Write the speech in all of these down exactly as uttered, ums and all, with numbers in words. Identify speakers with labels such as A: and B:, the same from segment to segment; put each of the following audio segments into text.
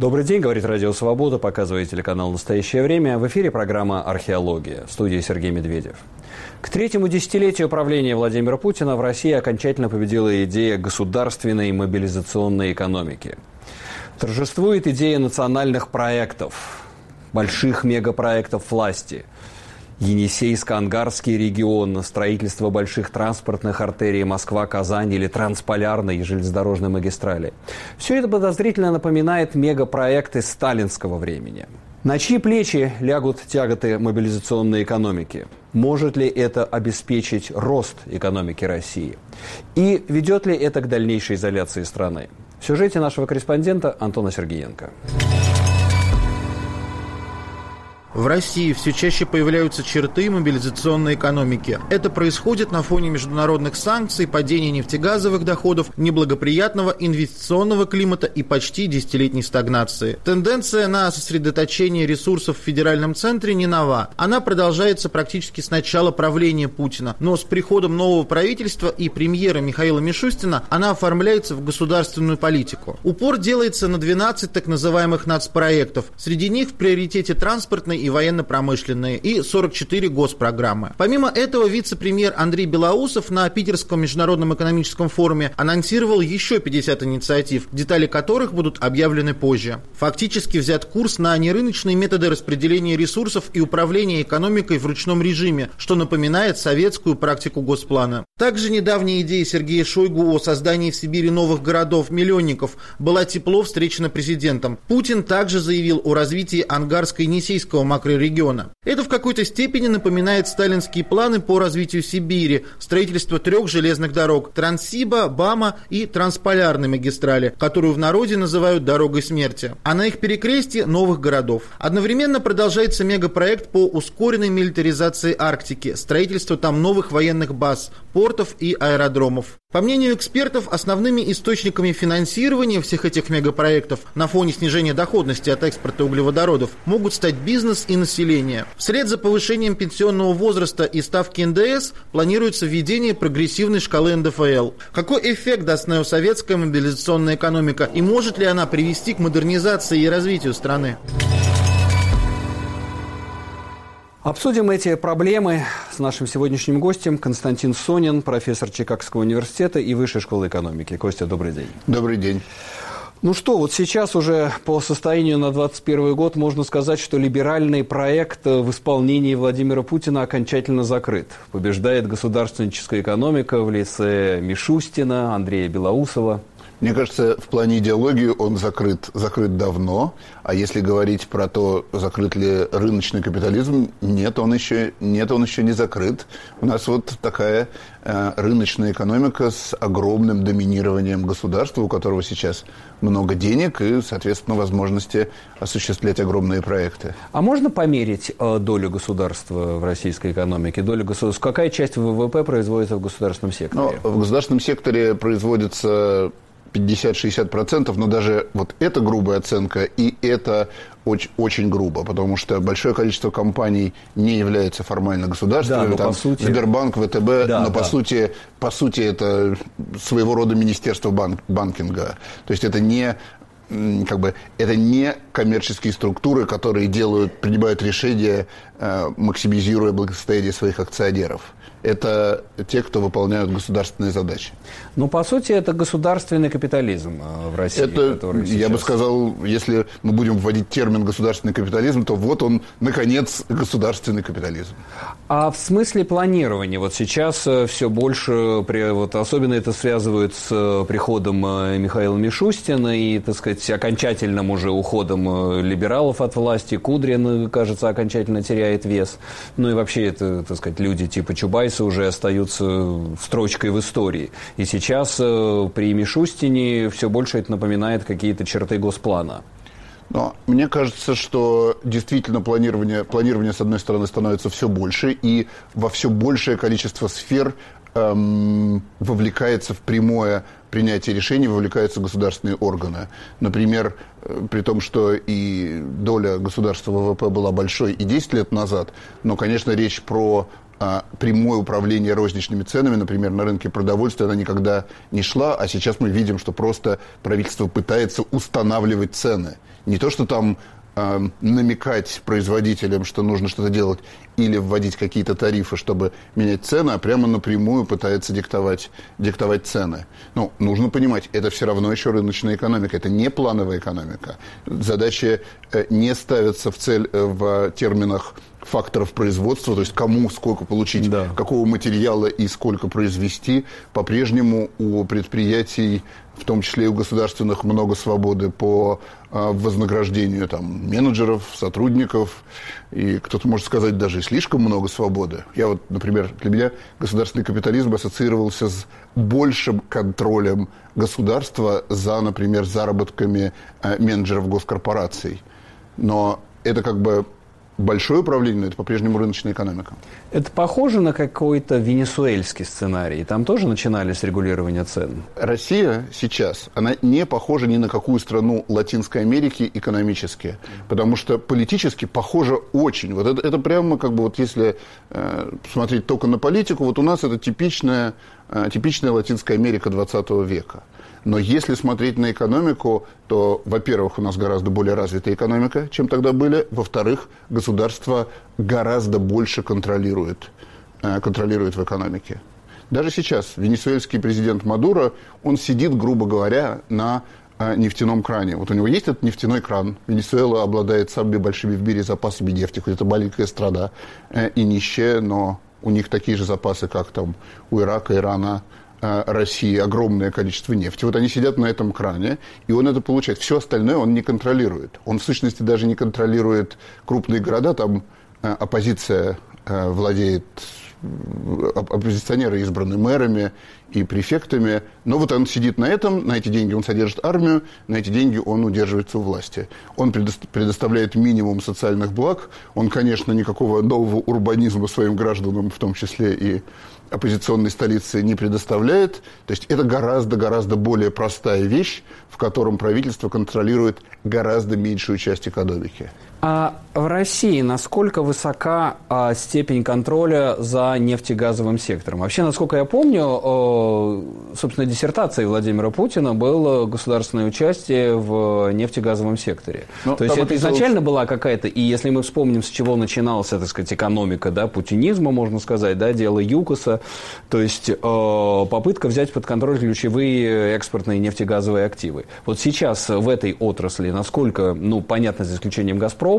A: Добрый день, говорит Радио Свобода, показывает телеканал «Настоящее время». В эфире программа «Археология». В студии Сергей Медведев. К третьему десятилетию правления Владимира Путина в России окончательно победила идея государственной мобилизационной экономики. Торжествует идея национальных проектов, больших мегапроектов власти. Енисейско-Ангарский регион, строительство больших транспортных артерий Москва-Казань или трансполярной железнодорожной магистрали. Все это подозрительно напоминает мегапроекты сталинского времени. На чьи плечи лягут тяготы мобилизационной экономики? Может ли это обеспечить рост экономики России? И ведет ли это к дальнейшей изоляции страны? В сюжете нашего корреспондента Антона Сергеенко.
B: В России все чаще появляются черты мобилизационной экономики. Это происходит на фоне международных санкций, падения нефтегазовых доходов, неблагоприятного инвестиционного климата и почти десятилетней стагнации. Тенденция на сосредоточение ресурсов в федеральном центре не нова. Она продолжается практически с начала правления Путина. Но с приходом нового правительства и премьера Михаила Мишустина она оформляется в государственную политику. Упор делается на двенадцать так называемых нацпроектов. Среди них в приоритете транспортной и военно-промышленные, и сорок четыре госпрограммы. Помимо этого, вице-премьер Андрей Белоусов на Питерском международном экономическом форуме анонсировал еще пятьдесят инициатив, детали которых будут объявлены позже. Фактически взят курс на нерыночные методы распределения ресурсов и управления экономикой в ручном режиме, что напоминает советскую практику Госплана. Также недавняя идея Сергея Шойгу о создании в Сибири новых городов-миллионников была тепло встречена президентом. Путин также заявил о развитии Ангарско-Енисейского макрорегиона. Это в какой-то степени напоминает сталинские планы по развитию Сибири, строительство трех железных дорог – Транссиба, БАМа и Трансполярной магистрали, которую в народе называют «дорогой смерти», а на их перекрестье – новых городов. Одновременно продолжается мегапроект по ускоренной милитаризации Арктики, строительство там новых военных баз, портов и аэродромов. По мнению экспертов, основными источниками финансирования всех этих мегапроектов на фоне снижения доходности от экспорта углеводородов могут стать бизнес и население. Вслед за повышением пенсионного возраста и ставки эн дэ эс планируется введение прогрессивной шкалы эн дэ эф эл. Какой эффект даст неосоветская мобилизационная экономика и может ли она привести к модернизации и развитию страны?
A: Обсудим эти проблемы с нашим сегодняшним гостем Константин Сонин, профессор Чикагского университета и Высшей школы экономики. Костя, добрый день.
C: Добрый день.
A: Ну что, вот сейчас уже по состоянию на двадцать первый год можно сказать, что либеральный проект в исполнении Владимира Путина окончательно закрыт. Побеждает государственническая экономика в лице Мишустина, Андрея Белоусова.
C: Мне кажется, в плане идеологии он закрыт, закрыт давно. А если говорить про то, закрыт ли рыночный капитализм, нет, он еще, нет, он еще не закрыт. У нас вот такая э, рыночная экономика с огромным доминированием государства, у которого сейчас много денег и, соответственно, возможности осуществлять огромные проекты.
A: А можно померить э, долю государства в российской экономике? Долю государства? Какая часть вэ вэ пэ производится в государственном секторе?
C: Ну, в государственном секторе производится пятьдесят-шестьдесят процентов, но даже вот эта грубая оценка, и это очень, очень грубо, потому что большое количество компаний не является формально государственными.
A: Да,
C: там
A: сути...
C: Сбербанк, вэ тэ бэ,
A: да,
C: но
A: да.
C: по сути, по сути это своего рода министерство банк, банкинга. То есть это не как бы это не коммерческие структуры, которые делают, принимают решения, максимизируя благосостояние своих акционеров. Это те, кто выполняют государственные задачи.
A: Ну, по сути, это государственный капитализм в России.
C: Это,
A: который сейчас...
C: я бы сказал, если мы будем вводить термин «государственный капитализм», то вот он, наконец, государственный капитализм.
A: А в смысле планирования? Вот сейчас все больше, вот особенно это связывают с приходом Михаила Мишустина и, так сказать, окончательным уже уходом либералов от власти. Кудрин, кажется, окончательно теряет вес. Ну и вообще, это, так сказать, люди типа Чубайса уже остаются строчкой в истории. И сейчас при Мишустине все больше это напоминает какие-то черты Госплана.
C: Но мне кажется, что действительно планирование, планирование, с одной стороны, становится все больше, и во все большее количество сфер эм, вовлекается в прямое принятие решений вовлекаются государственные органы. Например, при том, что и доля государства в ВВП была большой и десять лет назад, но, конечно, речь про а, прямое управление розничными ценами, например, на рынке продовольствия, она никогда не шла, а сейчас мы видим, что просто правительство пытается устанавливать цены. Не то, что там э, намекать производителям, что нужно что-то делать, или вводить какие-то тарифы, чтобы менять цены, а прямо напрямую пытается диктовать, диктовать цены. Ну, нужно понимать, это все равно еще рыночная экономика, это не плановая экономика. Задачи э, не ставятся в цель э, в терминах факторов производства, то есть кому сколько получить, да. какого материала и сколько произвести. По-прежнему у предприятий, в том числе и у государственных, много свободы по а, вознаграждению там, менеджеров, сотрудников. И кто-то может сказать, даже и слишком много свободы. Я вот, например, для меня государственный капитализм ассоциировался с большим контролем государства за, например, заработками а, менеджеров госкорпораций. Но это как бы большое управление, но это по-прежнему рыночная экономика.
A: Это похоже на какой-то венесуэльский сценарий? Там тоже начинали с регулирования цен?
C: Россия сейчас, она не похожа ни на какую страну Латинской Америки экономически, потому что политически похожа очень. Вот это, это прямо как бы вот если э, смотреть только на политику, вот у нас это типичная, э, типичная Латинская Америка двадцатого века. Но если смотреть на экономику, то, во-первых, у нас гораздо более развитая экономика, чем тогда были. Во-вторых, государство гораздо больше контролирует, контролирует в экономике. Даже сейчас венесуэльский президент Мадуро, он сидит, грубо говоря, на нефтяном кране. Вот у него есть этот нефтяной кран. Венесуэла обладает самыми большими в мире запасами нефти, хоть это маленькая страна и нищая, но у них такие же запасы, как там у Ирака, Ирана, России, огромное количество нефти. Вот они сидят на этом кране, и он это получает. Все остальное он не контролирует. Он, в сущности, даже не контролирует крупные города. Там оппозиция владеет, оппозиционеры избраны мэрами и префектами. Но вот он сидит на этом, на эти деньги он содержит армию, на эти деньги он удерживается у власти. Он предоставляет минимум социальных благ. Он, конечно, никакого нового урбанизма своим гражданам, в том числе и оппозиционной столицы, не предоставляет. То есть это гораздо-гораздо более простая вещь, в котором правительство контролирует гораздо меньшую часть экономики.
A: А в России насколько высока а, степень контроля за нефтегазовым сектором? Вообще, насколько я помню, э, собственно, диссертацией Владимира Путина было государственное участие в нефтегазовом секторе. Но То есть это описывалось... изначально была какая-то, и если мы вспомним, с чего начиналась, так сказать, экономика, да, путинизма, можно сказать, да, дело ЮКОСа, то есть э, попытка взять под контроль ключевые экспортные нефтегазовые активы. Вот сейчас в этой отрасли, насколько, ну, понятно, за исключением «Газпрома»,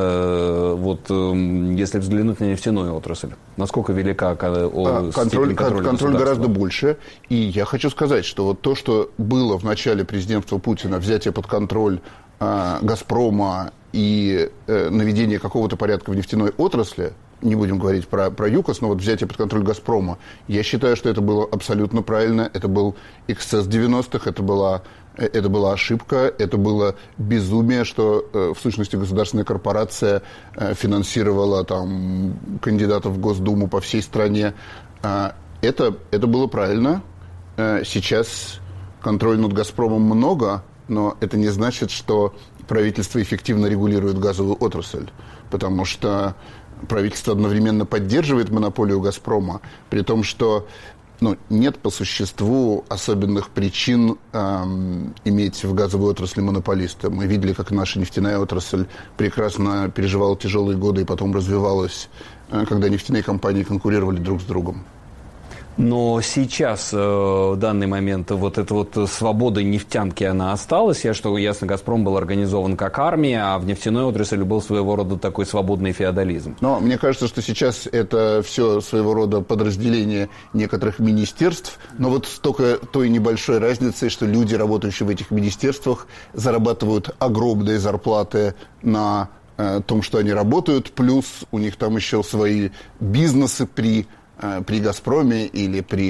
A: вот если взглянуть на нефтяную отрасль, насколько велика
C: о, контроль, контроль, контроль гораздо больше. И я хочу сказать, что вот то, что было в начале президентства Путина, взятие под контроль э, «Газпрома» и э, наведение какого-то порядка в нефтяной отрасли, не будем говорить про, про ЮКОС, но вот взятие под контроль «Газпрома», я считаю, что это было абсолютно правильно. Это был эксцесс девяностых, это была, это была ошибка, это было безумие, что э, в сущности государственная корпорация э, финансировала там кандидатов в Госдуму по всей стране. Э, это, это было правильно. Э, сейчас контроля над «Газпромом» много, но это не значит, что правительство эффективно регулирует газовую отрасль, потому что правительство одновременно поддерживает монополию «Газпрома», при том, что ну, нет по существу особенных причин эм, иметь в газовой отрасли монополиста. Мы видели, как наша нефтяная отрасль прекрасно переживала тяжелые годы и потом развивалась, э, когда нефтяные компании конкурировали друг с другом.
A: Но сейчас, в данный момент, вот эта вот свобода нефтянки, она осталась. Я, что ясно, «Газпром» был организован как армия, а в нефтяной отрасли был своего рода такой свободный феодализм.
C: Но мне кажется, что сейчас это все своего рода подразделение некоторых министерств, но вот с только той небольшой разницей, что люди, работающие в этих министерствах, зарабатывают огромные зарплаты на э, том, что они работают, плюс у них там еще свои бизнесы при... при «Газпроме» или при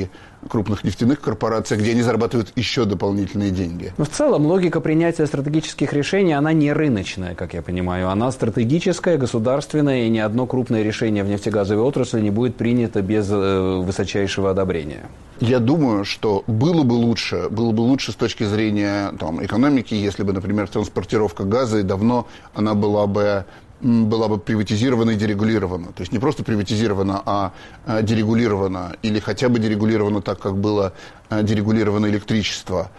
C: крупных нефтяных корпорациях, где они зарабатывают еще дополнительные деньги.
A: Но в целом логика принятия стратегических решений, она не рыночная, как я понимаю. Она стратегическая, государственная, и ни одно крупное решение в нефтегазовой отрасли не будет принято без э, высочайшего одобрения.
C: Я думаю, что было бы лучше, было бы лучше с точки зрения там, экономики, если бы, например, транспортировка газа, и давно она была бы была бы приватизирована и дерегулирована. То есть не просто приватизирована, а, а дерегулирована. Или хотя бы дерегулирована так, как было а, дерегулировано электричество.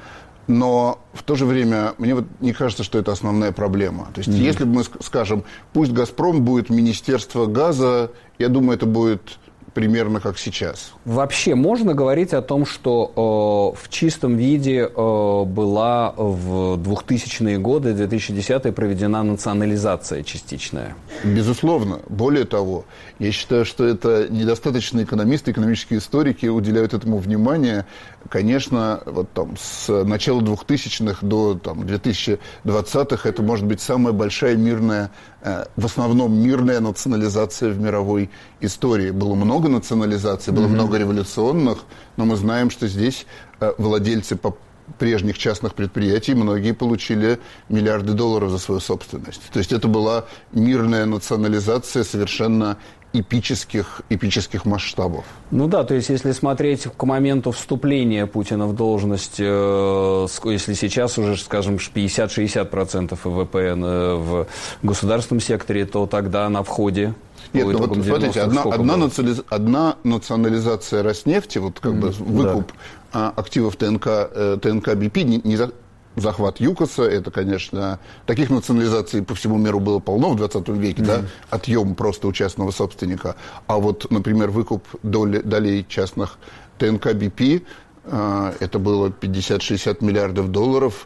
C: Но в то же время мне вот не кажется, что это основная проблема. То есть mm-hmm. если бы мы скажем, пусть «Газпром» будет министерство газа, я думаю, это будет примерно как сейчас.
A: Вообще можно говорить о том, что э, в чистом виде э, была в двухтысячные годы, две тысячи десятые, проведена национализация частичная?
C: Безусловно. Более того, я считаю, что это недостаточно экономисты, экономические историки уделяют этому внимание. Конечно, вот там с начала двухтысячных до там, две тысячи двадцатых это может быть самая большая мирная, э, в основном мирная национализация в мировой истории. Было много национализаций, было mm-hmm. много революционных, но мы знаем, что здесь э, владельцы по прежних частных предприятий, многие получили миллиарды долларов за свою собственность. То есть это была мирная национализация совершенно эпических, эпических масштабов.
A: Ну да, то есть если смотреть к моменту вступления Путина в должность, э, если сейчас уже, скажем, пятьдесят-шестьдесят процентов ВВП в государственном секторе, то тогда на входе...
C: Нет, ну вот смотрите, одна, одна, национализ... одна национализация Роснефти, вот как mm, бы выкуп да. активов ТНК, ТНК Би Пи, не, не за... захват ЮКОСа, это, конечно, таких национализаций по всему миру было полно в двадцатом веке, mm. да, отъем просто у частного собственника. А вот, например, выкуп доли, долей частных ТНК Би Пи, это было пятьдесят-шестьдесят миллиардов долларов.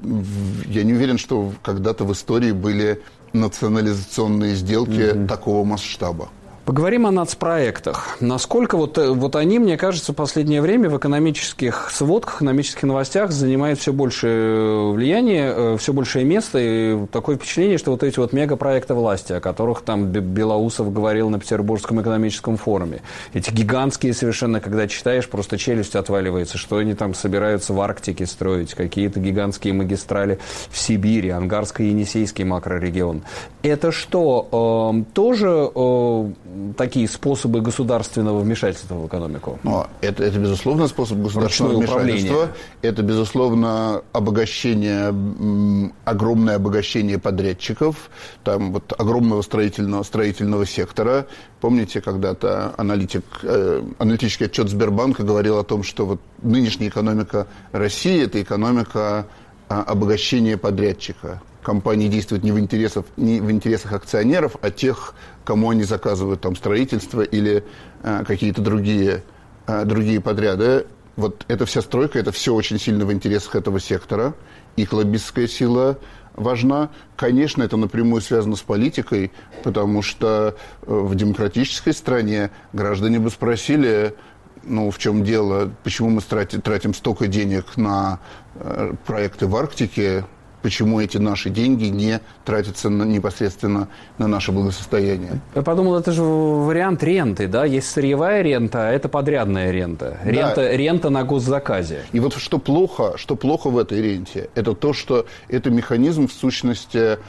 C: Я не уверен, что когда-то в истории были национализационные сделки mm-hmm. такого масштаба.
A: Поговорим о нацпроектах. Насколько вот, вот они, мне кажется, в последнее время в экономических сводках, экономических новостях занимают все большее влияние, все большее место. И такое впечатление, что вот эти вот мегапроекты власти, о которых там Белоусов говорил на Петербургском экономическом форуме, эти гигантские совершенно, когда читаешь, просто челюсть отваливается, что они там собираются в Арктике строить, какие-то гигантские магистрали в Сибири, Ангарско-Енисейский макрорегион. Это что, э, тоже... Э, такие способы государственного вмешательства в экономику?
C: Но это, это, безусловно, способ государственного вмешательства. Это, безусловно, обогащение, огромное обогащение подрядчиков, там вот огромного строительного, строительного сектора. Помните, когда-то аналитик, э, аналитический отчет Сбербанка говорил о том, что вот нынешняя экономика России – это экономика э, обогащения подрядчика. Компании действуют не в интересах, не в интересах акционеров, а тех, кому они заказывают там строительство или э, какие-то другие, э, другие подряды. Вот эта вся стройка, это все очень сильно в интересах этого сектора. Их лоббистская сила важна. Конечно, это напрямую связано с политикой, потому что э, в демократической стране граждане бы спросили, ну, в чем дело, почему мы тратим, тратим столько денег на э, проекты в Арктике, почему эти наши деньги не тратятся на, непосредственно на наше благосостояние.
A: Я подумал, это же вариант ренты, да? Есть сырьевая рента, а это подрядная рента. Рента, да. рента на госзаказе.
C: И вот что плохо, что плохо в этой ренте, это то, что это механизм, в сущности,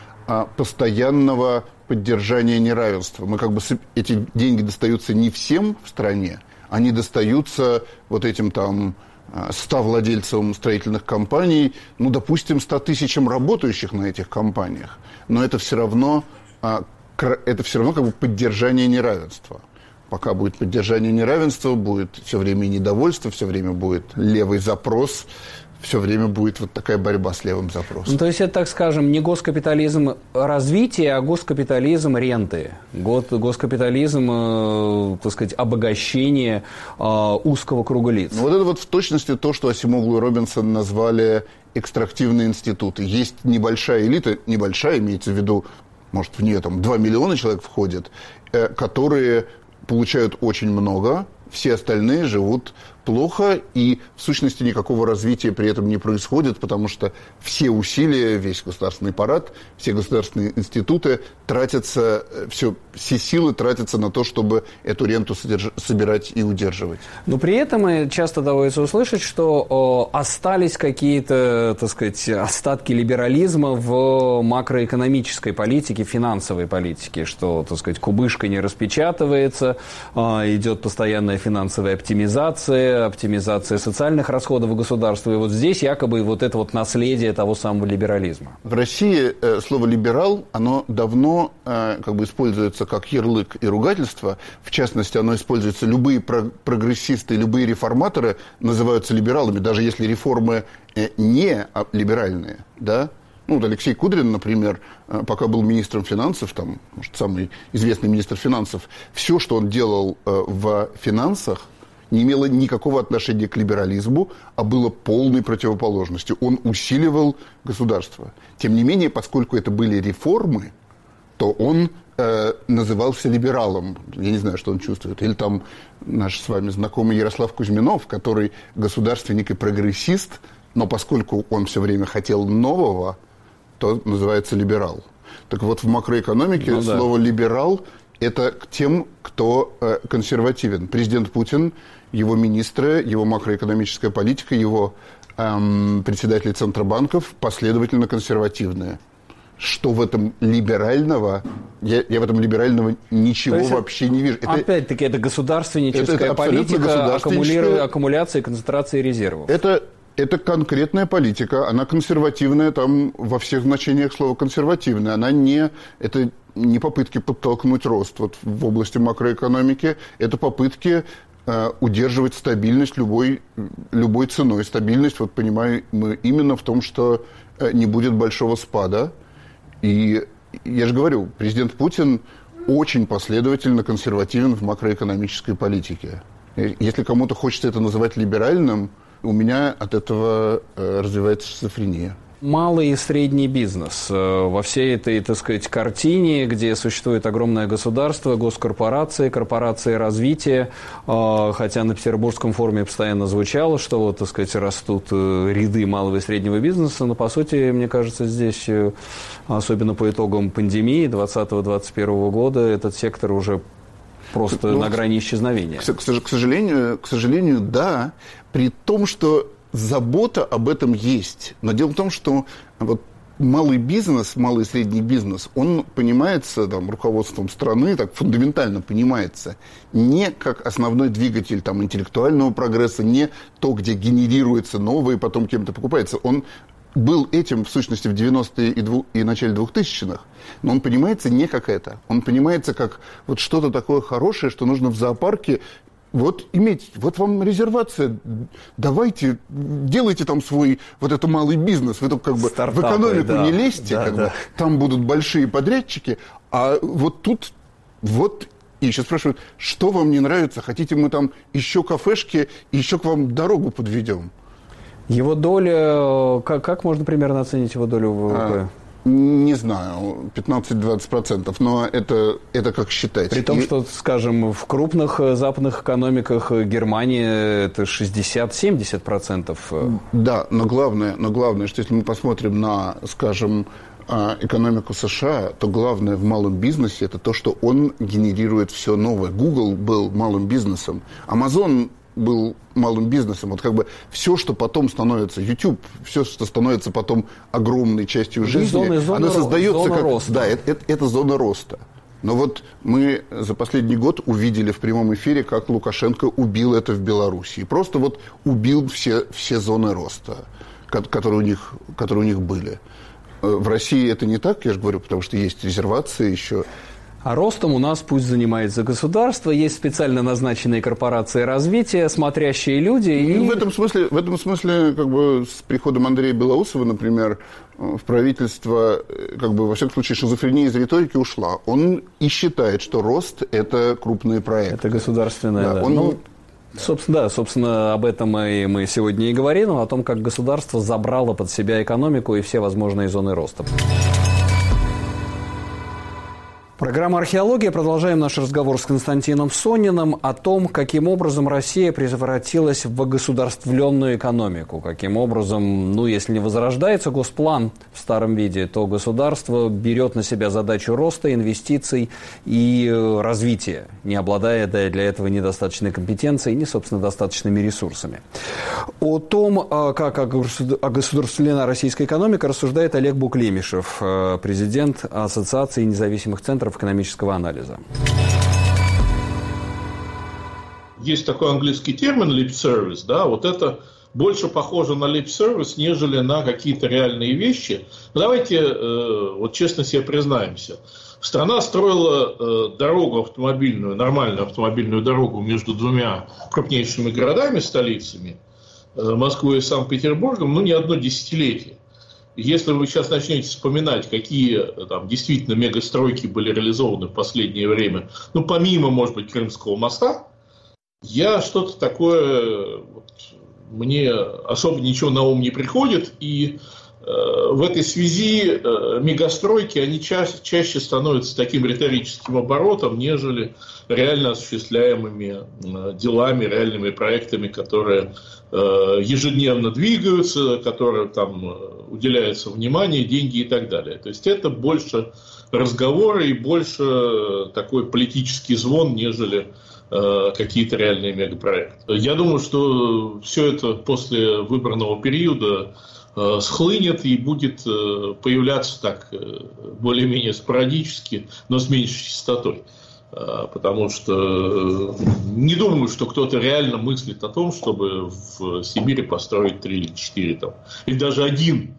C: постоянного поддержания неравенства. Мы как бы эти деньги достаются не всем в стране, они достаются вот этим там ста владельцам строительных компаний, ну, допустим, ста тысячам работающих на этих компаниях. Но это все равно, это все равно как бы поддержание неравенства. Пока будет поддержание неравенства, будет все время недовольство, все время будет левый запрос, все время будет вот такая борьба с левым запросом.
A: Ну, то есть это, так скажем, не госкапитализм развития, а госкапитализм ренты. Госкапитализм, э, так сказать, обогащение э, узкого круга лиц.
C: Ну, вот это вот в точности то, что Асимоглу и Робинсон назвали экстрактивные институты. Есть небольшая элита, небольшая, имеется в виду, может, в нее там два миллиона человек входит, э, которые получают очень много, все остальные живут плохо, и в сущности никакого развития при этом не происходит, потому что все усилия, весь государственный аппарат, все государственные институты тратятся, все, все силы тратятся на то, чтобы эту ренту содерж... собирать и удерживать.
A: Но при этом часто доводится услышать, что о, остались какие-то, так сказать, остатки либерализма в макроэкономической политике, финансовой политике, что, так сказать, кубышка не распечатывается, идет постоянная финансовая оптимизация, оптимизация социальных расходов государства. И вот здесь якобы вот это вот наследие того самого либерализма.
C: В России э, слово «либерал», оно давно э, как бы используется как ярлык и ругательство. В частности, оно используется, любые про- прогрессисты, любые реформаторы называются либералами, даже если реформы э, не либеральные, да? Ну, вот Алексей Кудрин, например, пока был министром финансов, там, может, самый известный министр финансов, все, что он делал э, в финансах, не имело никакого отношения к либерализму, а было полной противоположностью. Он усиливал государство. Тем не менее, поскольку это были реформы, то он э, назывался либералом. Я не знаю, что он чувствует. Или там наш с вами знакомый Ярослав Кузьминов, который государственник и прогрессист, но поскольку он все время хотел нового, то называется либерал. Так вот, в макроэкономике ну, да. слово «либерал» – это к тем, кто э, консервативен. Президент Путин, его министры, его макроэкономическая политика, его эм, председатели центробанков последовательно консервативные. Что в этом либерального? Я, я в этом либерального ничего есть, вообще не вижу.
A: Опять-таки, это государственническая это, это политика, государственническая... аккумуляции, концентрации резервов.
C: Это... Это конкретная политика, она консервативная, там во всех значениях слова консервативная. Она не, это не попытки подтолкнуть рост вот в области макроэкономики, это попытки э, удерживать стабильность любой, любой ценой. Стабильность, вот понимаем мы, именно в том, что э, не будет большого спада. И я же говорю, президент Путин очень последовательно консервативен в макроэкономической политике. Если кому-то хочется это называть либеральным, у меня от этого э, развивается шизофрения.
A: Малый и средний бизнес. Во всей этой, так сказать, картине, где существует огромное государство, госкорпорации, корпорации развития, хотя на Петербургском форуме постоянно звучало, что, вот, так сказать, растут ряды малого и среднего бизнеса, но, по сути, мне кажется, здесь, особенно по итогам пандемии двадцатого-двадцать первого года, этот сектор уже просто ну, на грани исчезновения.
C: К, к, к, сожалению, к сожалению, да, при том, что забота об этом есть. Но дело в том, что вот малый бизнес, малый и средний бизнес, он понимается там, руководством страны, так фундаментально понимается, не как основной двигатель там, интеллектуального прогресса, не то, где генерируется новое и потом кем-то покупается. Он был этим, в сущности, в девяностые и, дву- и начале двухтысячных, но он понимается не как это. Он понимается как вот что-то такое хорошее, что нужно в зоопарке вот иметь, вот вам резервация, давайте, делайте там свой, вот это малый бизнес, вы только как бы стартапы, в экономику да, не лезьте, да, как да. бы, там будут большие подрядчики, а вот тут, вот, и еще спрашивают, что вам не нравится, хотите мы там еще кафешки, еще к вам дорогу подведем?
A: Его доля, как, как можно примерно оценить его долю в ВВП? А,
C: не знаю, пятнадцать-двадцать процентов, но это, это как считать.
A: При том, и... что, скажем, в крупных западных экономиках Германии это шестьдесят-семьдесят процентов.
C: Да, но главное, но главное, что если мы посмотрим на, скажем, экономику США, то главное в малом бизнесе это то, что он генерирует все новое. Google был малым бизнесом, Amazon был малым бизнесом. Вот как бы все, что потом становится YouTube, все, что становится потом огромной частью жизни, зоны, зоны, оно создается зона как... Роста. Да, это, это, это зона роста. Но вот мы за последний год увидели в прямом эфире, как Лукашенко убил это в Белоруссии. Просто вот убил все, все зоны роста, которые у них, которые у них были. В России это не так, я же говорю, потому что есть резервации еще.
A: А ростом у нас пусть занимается государство, есть специально назначенные корпорации развития, смотрящие люди. И...
C: В этом смысле, в этом смысле как бы, с приходом Андрея Белоусова, например, в правительство, как бы, во всяком случае, шизофрения из риторики ушла. Он и считает, что рост – это крупные проекты.
A: Это государственное, да. да.
C: Он...
A: Ну, собственно, да, собственно, об этом мы, мы сегодня и говорим, о том, как государство забрало под себя экономику и все возможные зоны роста. Программа «Археология». Продолжаем наш разговор с Константином Сониным о том, каким образом Россия превратилась в государствленную экономику. Каким образом, ну, если не возрождается госплан в старом виде, то государство берет на себя задачу роста, инвестиций и развития, не обладая для этого недостаточной компетенцией, ни, собственно, достаточными ресурсами. О том, как огосударствлена российская экономика, рассуждает Олег Буклемишев, президент Ассоциации независимых центров экономического анализа.
D: Есть такой английский термин lip service, да, вот это больше похоже на lip service, нежели на какие-то реальные вещи. Давайте э, вот честно себе признаемся. Страна строила э, дорогу автомобильную, нормальную автомобильную дорогу между двумя крупнейшими городами, столицами, э, Москвой и Санкт-Петербургом, ну, не одно десятилетие. Если вы сейчас начнете вспоминать, какие там действительно мегастройки были реализованы в последнее время, ну, помимо, может быть, Крымского моста, я что-то такое, вот, мне особо ничего на ум не приходит, и э, в этой связи э, мегастройки, они ча- чаще становятся таким риторическим оборотом, нежели реально осуществляемыми э, делами, реальными проектами, которые э, ежедневно двигаются, которые там уделяется внимание, деньги и так далее. То есть это больше разговоры и больше такой политический звон, нежели э, какие-то реальные мегапроекты. Я думаю, что все это после выборного периода э, схлынет и будет э, появляться так э, более-менее спорадически, но с меньшей частотой. Потому что не думаю, что кто-то реально мыслит о том, чтобы в Сибири построить три или четыре там, или даже один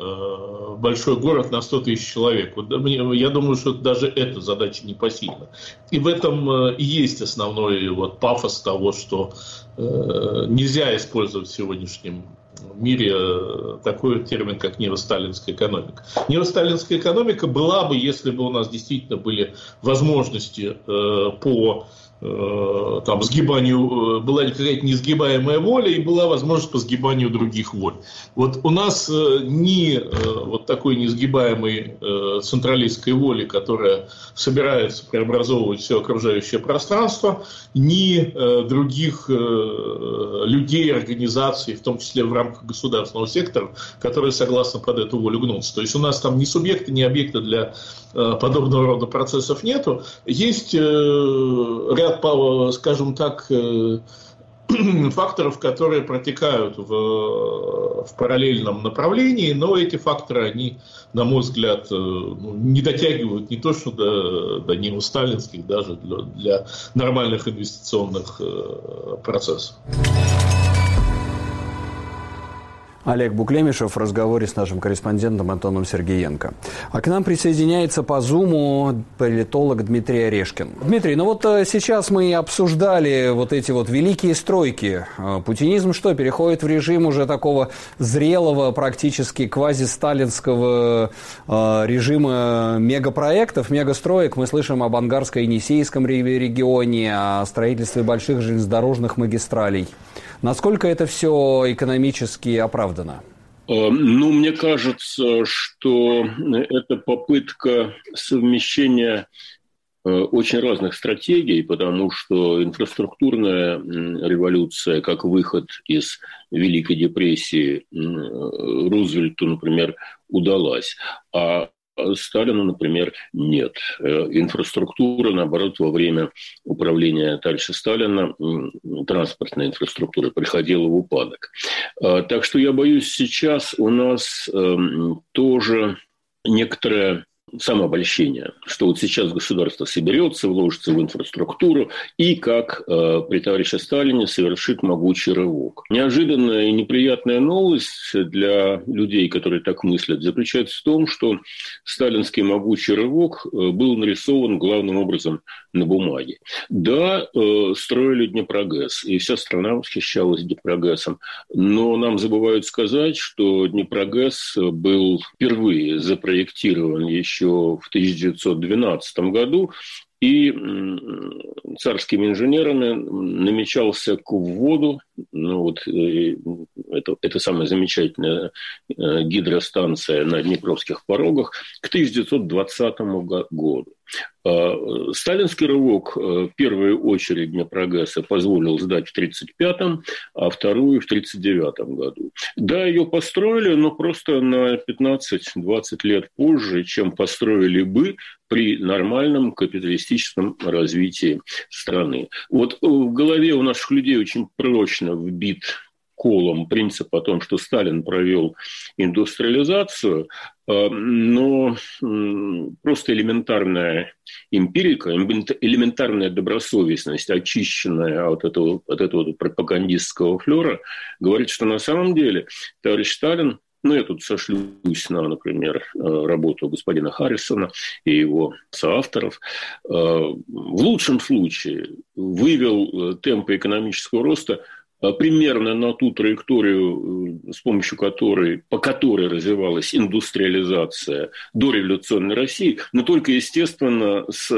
D: э, большой город на сто тысяч человек. Вот, я думаю, что даже эта задача непосильна. И в этом э, и есть основной вот, пафос того, что э, нельзя использовать в сегодняшнем мире такой термин, как неосталинская экономика. Неосталинская экономика была бы, если бы у нас действительно были возможности э, по э, там, сгибанию, была какая-то несгибаемая воля и была возможность по сгибанию других воль. Вот у нас э, ни э, вот такой несгибаемой э, централистской воли, которая собирается преобразовывать все окружающее пространство, ни э, других э, людей, организаций, в том числе в рамках государственного сектора, которые согласны под эту волю гнуться. То есть у нас там ни субъекта, ни объекта для э, подобного рода процессов нету. Есть э, ряд, скажем так, э, факторов, которые протекают в, в параллельном направлении, но эти факторы, они, на мой взгляд, ну, не дотягивают не то что до, до неосталинских, даже для, для нормальных инвестиционных э, процессов.
A: Олег Буклемишев в разговоре с нашим корреспондентом Антоном Сергеенко. А к нам присоединяется по Зуму политолог Дмитрий Орешкин. Дмитрий, ну вот сейчас мы обсуждали вот эти вот великие стройки. Путинизм что, переходит в режим уже такого зрелого, практически квазисталинского э, режима мегапроектов, мегастроек? Мы слышим об Ангарско-Енисейском регионе, о строительстве больших железнодорожных магистралей. Насколько это все экономически оправдано?
E: Ну, мне кажется, что это попытка совмещения очень разных стратегий, потому что инфраструктурная революция, как выход из Великой депрессии, Рузвельту, например, удалась, а Сталину, например, нет. Инфраструктура, наоборот, во время управления товарища Сталина, транспортная инфраструктура приходила в упадок. Так что я боюсь, сейчас у нас тоже некоторое самообольщение, что вот сейчас государство соберется, вложится в инфраструктуру и, как э, при товарище Сталине, совершит могучий рывок. Неожиданная и неприятная новость для людей, которые так мыслят, заключается в том, что сталинский могучий рывок э, был нарисован главным образом на бумаге. Да, э, строили Днепрогэс, и вся страна восхищалась Днепрогэсом, но нам забывают сказать, что Днепрогэс был впервые запроектирован еще еще в тысяча девятьсот двенадцатом году, и царскими инженерами намечался к вводу, ну вот это, это самая замечательная гидростанция на Днепровских порогах, к тысяча девятьсот двадцатому году. Сталинский рывок первую очередь Днепрогэса позволил сдать в тридцать пятом, а вторую в тридцать девятом году. Да, ее построили, но просто на пятнадцать-двадцать лет позже, чем построили бы при нормальном капиталистическом развитии страны. Вот в голове у наших людей очень прочно вбит колом принцип о том, что Сталин провел индустриализацию, но просто элементарная эмпирика, элементарная добросовестность, очищенная от этого, от этого пропагандистского флера, говорит, что на самом деле товарищ Сталин, ну, я тут сошлюсь на, например, работу господина Харрисона и его соавторов, в лучшем случае вывел темпы экономического роста примерно на ту траекторию, с помощью которой, по которой развивалась индустриализация дореволюционной России, но только, естественно, с,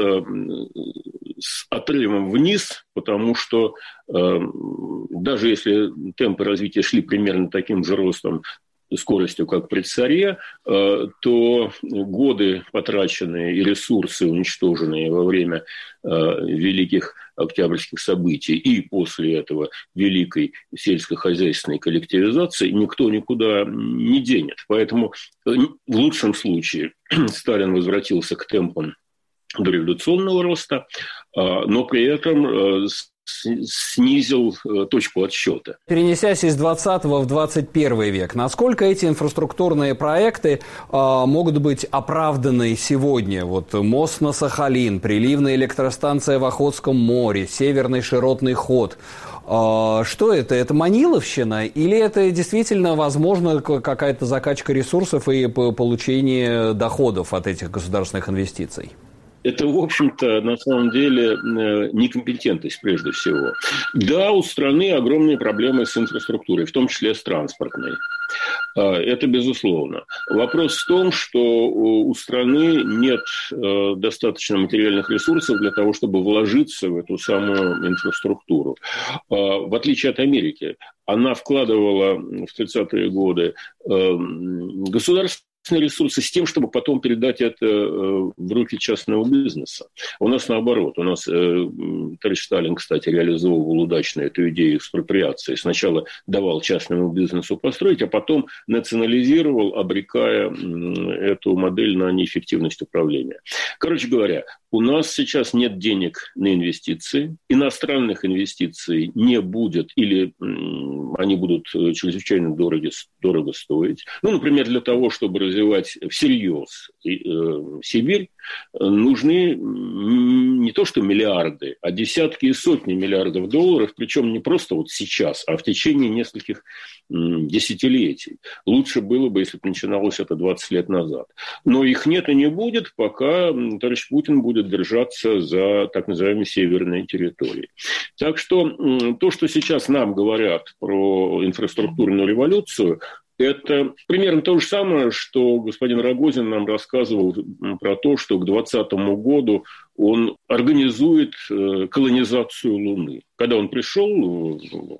E: с отрывом вниз, потому что э, даже если темпы развития шли примерно таким же ростом, скоростью, как при царе, то годы, потраченные и ресурсы, уничтоженные во время великих октябрьских событий и после этого великой сельскохозяйственной коллективизации никто никуда не денет. Поэтому в лучшем случае Сталин возвратился к темпам дореволюционного роста, но при этом снизил точку отсчета.
A: Перенесясь из двадцатого в двадцать первый век, насколько эти инфраструктурные проекты э, могут быть оправданы сегодня? Вот мост на Сахалин, приливная электростанция в Охотском море, северный широтный ход. Э, что это? Это маниловщина? Или это действительно возможно какая-то закачка ресурсов и получение доходов от этих государственных инвестиций?
E: Это, в общем-то, на самом деле некомпетентность прежде всего. Да, у страны огромные проблемы с инфраструктурой, в том числе с транспортной. Это безусловно. Вопрос в том, что у страны нет достаточно материальных ресурсов для того, чтобы вложиться в эту самую инфраструктуру. В отличие от Америки, она вкладывала в тридцатые годы государство ресурсы с тем, чтобы потом передать это в руки частного бизнеса. У нас наоборот. У нас э, товарищ Сталин, кстати, реализовывал удачно эту идею экспроприации. Сначала давал частному бизнесу построить, а потом национализировал, обрекая эту модель на неэффективность управления. Короче говоря, у нас сейчас нет денег на инвестиции, иностранных инвестиций не будет или м, они будут чрезвычайно дорого, дорого стоить. Ну, например, для того, чтобы развивать всерьез э, Сибирь, нужны не то что миллиарды, а десятки и сотни миллиардов долларов, причем не просто вот сейчас, а в течение нескольких м, десятилетий. Лучше было бы, если бы начиналось это двадцать лет назад. Но их нет и не будет, пока товарищ Путин будет держаться за так называемые северные территории. Так что то, что сейчас нам говорят про инфраструктурную революцию, это примерно то же самое, что господин Рогозин нам рассказывал про то, что к двадцатому году он организует колонизацию Луны. Когда он пришел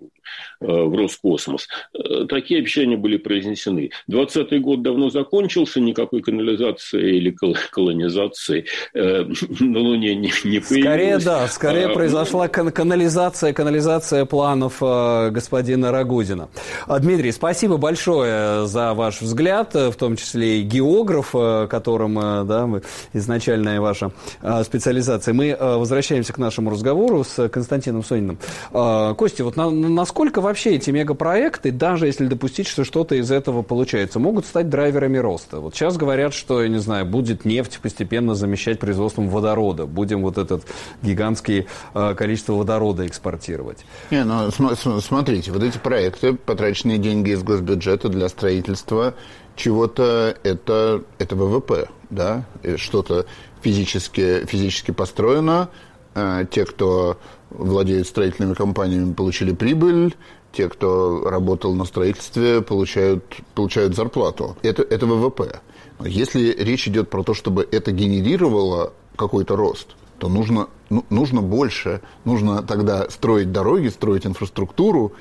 E: в Роскосмос, такие обещания были произнесены. двадцатый год давно закончился, никакой канализации или колонизации на Луне не, не появилось.
A: Скорее, да, скорее а, произошла кан- канализация, канализация планов господина Рогозина. Дмитрий, спасибо большое за ваш взгляд, в том числе и географ, которым, да, мы, изначальная ваша специализация. Мы возвращаемся к нашему разговору с Константином Сониным. Костя, вот на, насколько вообще эти мегапроекты, даже если допустить, что что-то из этого получается, могут стать драйверами роста? Вот сейчас говорят, что, я не знаю, будет нефть постепенно замещать производством водорода. Будем вот это гигантское количество водорода экспортировать.
C: Не, ну, см- смотрите, вот эти проекты, потраченные деньги из госбюджета для строительства чего-то, это, это ВВП, да, что-то физически, физически построено, те, кто владеют строительными компаниями, получили прибыль, те, кто работал на строительстве, получают, получают зарплату. Это, это ВВП. Но если речь идет про то, чтобы это генерировало какой-то рост, то нужно, ну, нужно больше. Нужно тогда строить дороги, строить инфраструктуру,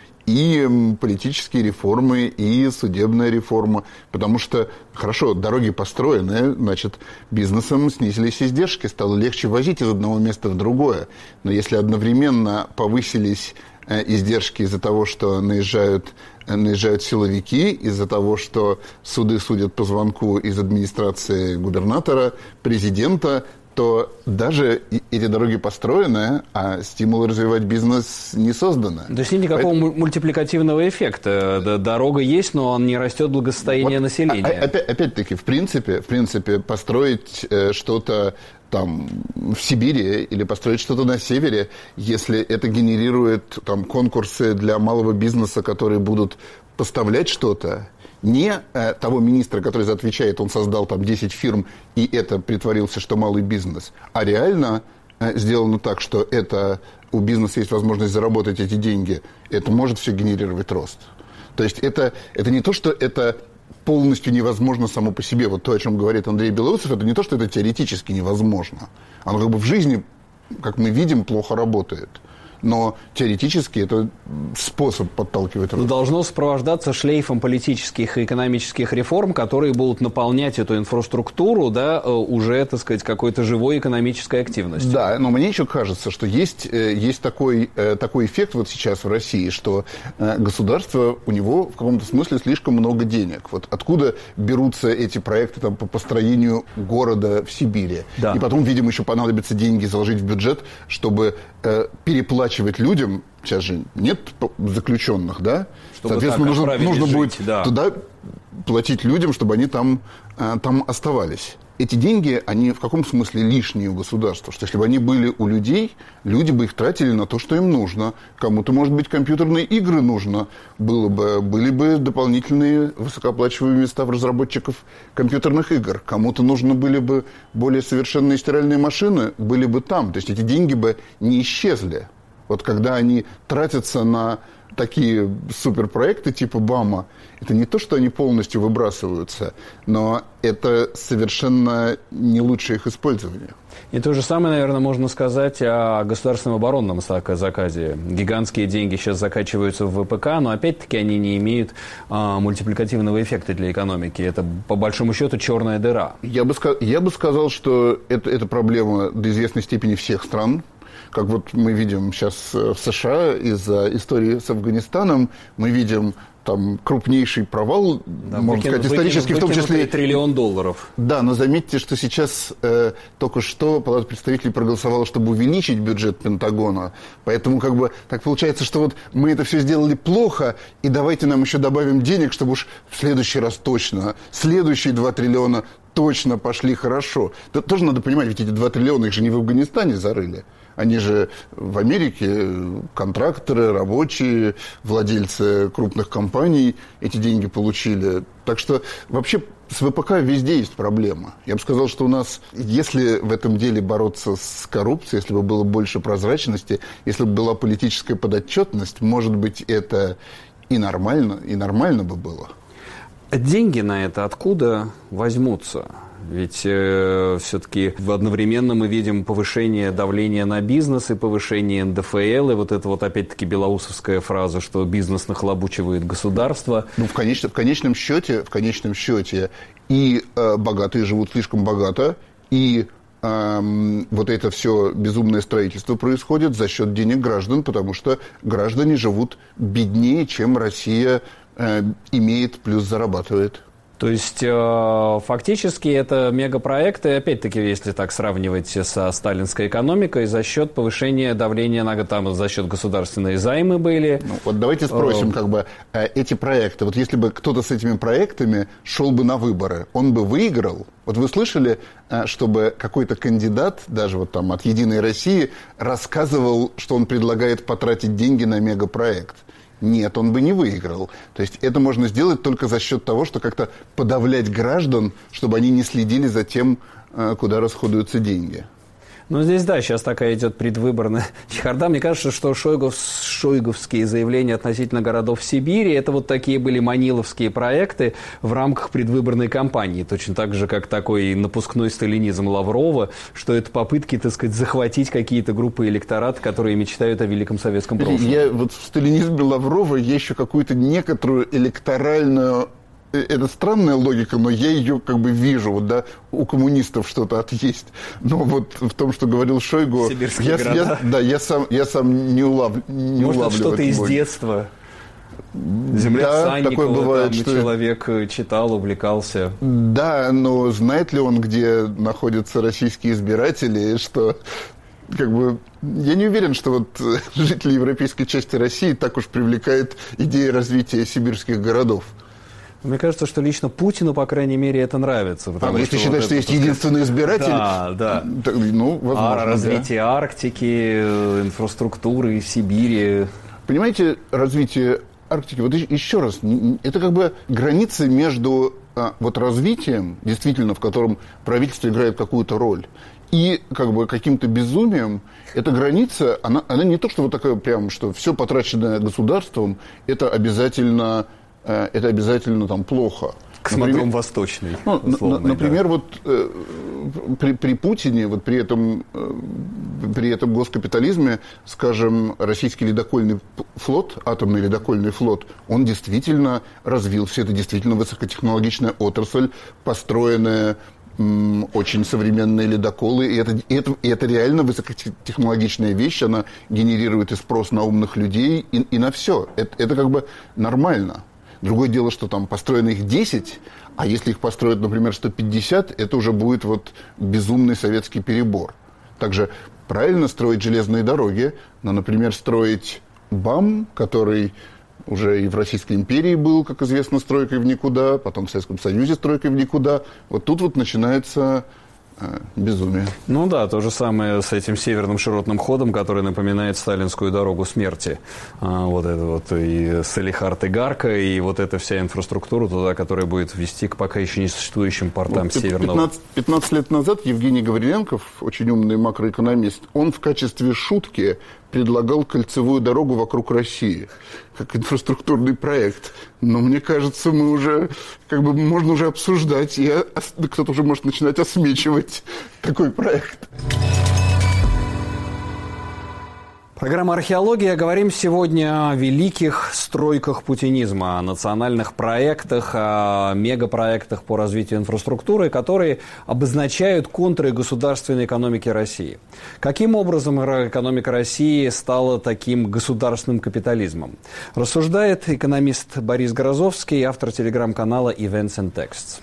C: и политические реформы, и судебная реформа. Потому что, хорошо, дороги построены, значит, бизнесом снизились издержки, стало легче возить из одного места в другое. Но если одновременно повысились издержки из-за того, что наезжают, наезжают силовики, из-за того, что суды судят по звонку из администрации губернатора, президента, то даже эти дороги построены, а стимулы развивать бизнес не созданы.
A: То есть нет никакого Поэтому... мультипликативного эффекта. Дорога есть, но он не растет благосостояние вот, населения.
C: А, опять, опять-таки, в принципе, в принципе, построить э, что-то там в Сибири или построить что-то на севере, если это генерирует там конкурсы для малого бизнеса, которые будут поставлять что-то, не э, того министра, который за отвечает, он создал там десять фирм, и это притворился, что малый бизнес, а реально э, сделано так, что это, у бизнеса есть возможность заработать эти деньги, это может все генерировать рост. То есть это, это не то, что это полностью невозможно само по себе. Вот то, о чем говорит Андрей Белоусов, это не то, что это теоретически невозможно. Оно как бы в жизни, как мы видим, плохо работает. Но теоретически это способ подталкивать рост.
A: Должно сопровождаться шлейфом политических и экономических реформ, которые будут наполнять эту инфраструктуру, да, уже, так сказать, какой-то живой экономической активностью.
C: Да, но мне еще кажется, что есть, есть такой, такой эффект вот сейчас в России, что государство, у него в каком-то смысле слишком много денег. Вот откуда берутся эти проекты там, по построению города в Сибири? Да. И потом, видимо, еще понадобится деньги заложить в бюджет, чтобы переплатить людям, сейчас же нет заключенных, да?
A: Чтобы
C: соответственно, нужно, нужно
A: жить,
C: будет
A: да.
C: туда платить людям, чтобы они там, там оставались. Эти деньги, они в каком смысле лишние у государства? Что если бы они были у людей, люди бы их тратили на то, что им нужно. Кому-то, может быть, компьютерные игры нужно было бы, были бы дополнительные высокооплачиваемые места в разработчиков компьютерных игр. Кому-то нужны были бы более совершенные стиральные машины, были бы там. То есть эти деньги бы не исчезли. Вот когда они тратятся на такие суперпроекты типа БАМа, это не то, что они полностью выбрасываются, но это совершенно не лучшее их использование.
A: И то же самое, наверное, можно сказать о государственном оборонном заказе. Гигантские деньги сейчас закачиваются в ВПК, но опять-таки они не имеют а, мультипликативного эффекта для экономики. Это, по большому счету, черная дыра.
C: Я бы, я бы сказал, что это, это проблема до известной степени всех стран. Как вот мы видим сейчас в США из-за истории с Афганистаном, мы видим там крупнейший провал, да, можно выкину, сказать, исторически, выкину, в том числе...
A: триллион долларов.
C: Да, но заметьте, что сейчас э, только что Палата представителей проголосовала, чтобы увеличить бюджет Пентагона. Поэтому как бы так получается, что вот мы это все сделали плохо, и давайте нам еще добавим денег, чтобы уж в следующий раз точно, следующие два триллиона точно пошли хорошо. Это тоже надо понимать, ведь эти два триллиона, их же не в Афганистане зарыли. Они же в Америке контракторы, рабочие, владельцы крупных компаний эти деньги получили. Так что вообще с ВПК везде есть проблема. Я бы сказал, что у нас, если в этом деле бороться с коррупцией, если бы было больше прозрачности, если бы была политическая подотчетность, может быть, это и нормально, и нормально бы было.
A: Деньги на это откуда возьмутся? Ведь э, все-таки одновременно мы видим повышение давления на бизнес и повышение эн дэ эф эл, и вот это вот опять-таки белоусовская фраза, что бизнес нахлобучивает государство.
C: Ну, в, конеч... в конечном счете, в конечном счете и э, богатые живут слишком богато, и э, вот это все безумное строительство происходит за счет денег граждан, потому что граждане живут беднее, чем Россия э, имеет плюс зарабатывает.
A: То есть, э, фактически, это мегапроекты, опять-таки, если так сравнивать со сталинской экономикой, за счет повышения давления на там, за счет государственные займы были.
C: Ну, вот давайте спросим, как бы, э, эти проекты, вот если бы кто-то с этими проектами шел бы на выборы, он бы выиграл? Вот вы слышали, э, чтобы какой-то кандидат, даже вот там от «Единой России», рассказывал, что он предлагает потратить деньги на мегапроект? Нет, он бы не выиграл. То есть это можно сделать только за счет того, что как-то подавлять граждан, чтобы они не следили за тем, куда расходуются деньги.
A: Ну, здесь, да, сейчас такая идет предвыборная чехарда. Мне кажется, что шойгов, шойговские заявления относительно городов Сибири, это вот такие были маниловские проекты в рамках предвыборной кампании. Точно так же, как такой напускной сталинизм Лаврова, что это попытки, так сказать, захватить какие-то группы электората, которые мечтают о великом советском прошлом.
C: Я вот в сталинизме Лаврова я еще какую-то некоторую электоральную... Это странная логика, но я ее как бы вижу. Вот, да, у коммунистов что-то от есть. Но вот в том, что говорил Шойгу...
A: Сибирские
C: я,
A: города.
C: Я, да, я сам, я сам не, улав, не
A: Может,
C: улавливаю.
A: что-то из
C: логику.
A: детства. Земля
C: да,
A: Санникова,
C: такое бывает,
A: там,
C: что...
A: человек читал, увлекался.
C: Да, но знает ли он, где находятся российские избиратели, что... Как бы, я не уверен, что вот жители европейской части России так уж привлекает идея развития сибирских городов.
A: Мне кажется, что лично Путину, по крайней мере, это нравится.
C: А, если считать, вот что есть единственный избиратель...
A: Да, да.
C: Так, ну, возможно,
A: а развитие
C: да.
A: Арктики, инфраструктуры Сибири.
C: Понимаете, развитие Арктики, вот еще раз, это как бы границы между а, вот развитием, действительно, в котором правительство играет какую-то роль, и как бы каким-то безумием. Эта граница, она, она не то, что вот такая прям, что все потраченное государством, это обязательно, э, это обязательно там плохо.
A: Космодром Восточный.
C: Ну,
A: условный,
C: например,
A: да.
C: вот э, при, при Путине, вот при этом, э, при этом госкапитализме, скажем, российский ледокольный флот, атомный ледокольный флот, он действительно развился, это действительно высокотехнологичная отрасль, построенная очень современные ледоколы, и это, и это, и это реально высокотехнологичная вещь, она генерирует и спрос на умных людей, и, и на все. Это, это как бы нормально. Другое дело, что там построено их десять, а если их построят, например, сто пятьдесят, это уже будет вот безумный советский перебор. Также правильно строить железные дороги, но, например, строить БАМ, который... уже и в Российской империи был, как известно, стройкой в никуда, потом в Советском Союзе стройкой в никуда. Вот тут вот начинается э, безумие.
A: Ну да, то же самое с этим северным широтным ходом, который напоминает сталинскую дорогу смерти. А, вот это вот и Салихард и Гарка, и вот эта вся инфраструктура туда, которая будет вести к пока еще не существующим портам
C: вот
A: северного.
C: пятнадцать, пятнадцать лет назад Евгений Гавриленков, очень умный макроэкономист, он в качестве шутки предлагал кольцевую дорогу вокруг России, как инфраструктурный проект. Но мне кажется, мы уже, как бы, можно уже обсуждать, и кто-то уже может начинать осмечивать такой проект.
A: Программа «Археология». Говорим сегодня о великих стройках путинизма, о национальных проектах, о мегапроектах по развитию инфраструктуры, которые обозначают контуры государственной экономики России. Каким образом экономика России стала таким государственным капитализмом? Рассуждает экономист Борис Грозовский, автор телеграм-канала Events and Texts.